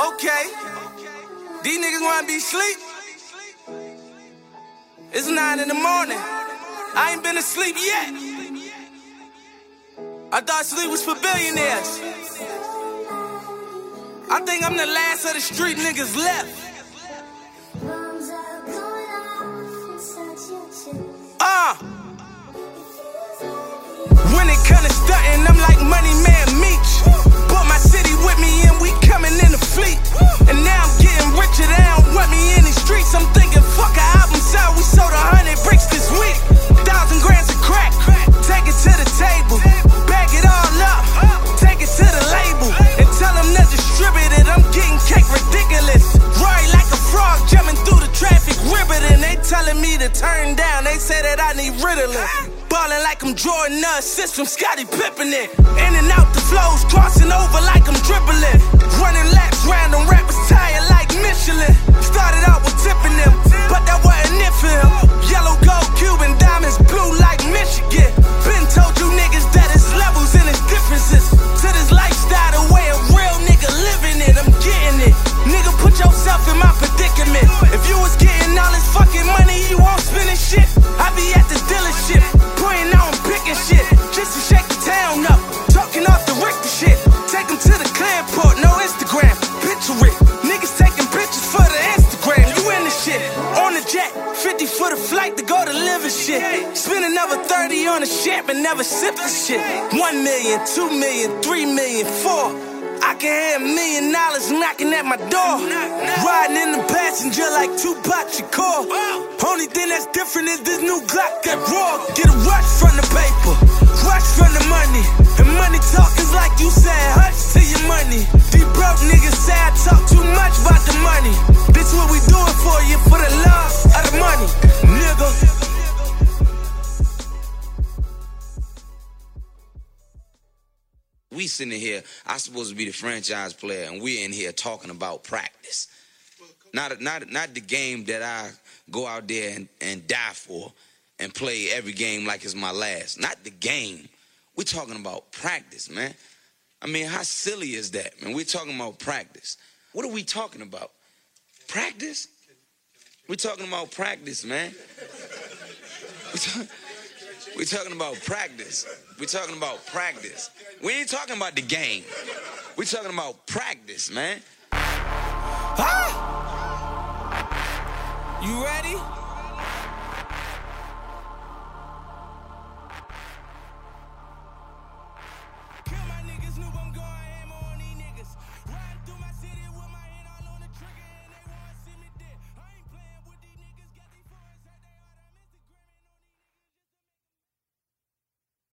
Okay, these niggas wanna be asleep. It's 9 in the morning. I ain't been asleep yet. I thought sleep was for billionaires. I think I'm the last of the street niggas left. When it comes to stuntin', I'm like Money Man Meech. Brought my city with me and we coming in the fleet. And now I'm getting richer, they don't want me in these streets. I'm thinking, fuck a album sale, we sold 100 bricks this week. 1,000 grams of crack, take it to the table. Bag it all up, take it to the label. And tell them to distribute it, I'm getting cake ridiculous. Rory like a frog jumping through the traffic, riveting. They telling me to turn down, they say that I need Ritalin. Ballin' like I'm drawing the assist from Scottie Pippen it. In and out the flows, crossing over like I'm dribbling. Running laps round them rappers tired like Michelin. Started out with tipping them, but that wasn't it for him. Yellow, gold, Cuban, diamonds, blue like Michigan. Been told you niggas that it's levels and it's differences. To this lifestyle, the way a real nigga living it, I'm getting it. Nigga, put yourself in my predicament. If you was getting all this fucking money, you won't spend shit. I be at the dealership. Pointing out and picking shit, just to shake the town up. Talking off the Richter shit. Take them to the Clearport, no Instagram. Picture it. Niggas taking pictures for the Instagram. You in the shit. On the jet, 50 for the flight to go to live and shit. Spend another 30 on a shit, but never sip the shit. 1 million, 2 million, 3 million, 4. I can hear $1 million knocking at my door. Riding in the passenger like Tupac Shakur. Only thing that's different is this new Glock got raw. Get a rush from the paper, rush from the money. And money talk is like you said, hush to your money. These broke niggas say I talk too much about the money. This what we doing for you, for the love of the money, nigga. We sitting here, I'm supposed to be the franchise player, and we're in here talking about practice. Not the game that I go out there and die for and play every game like it's my last. Not the game. We're talking about practice, man. I mean, how silly is that, man? We're talking about practice. What are we talking about? Practice? We're talking about practice, man. We're talking about practice. We're talking about practice. We ain't talking about the game. We're talking about practice, man. Huh? You ready?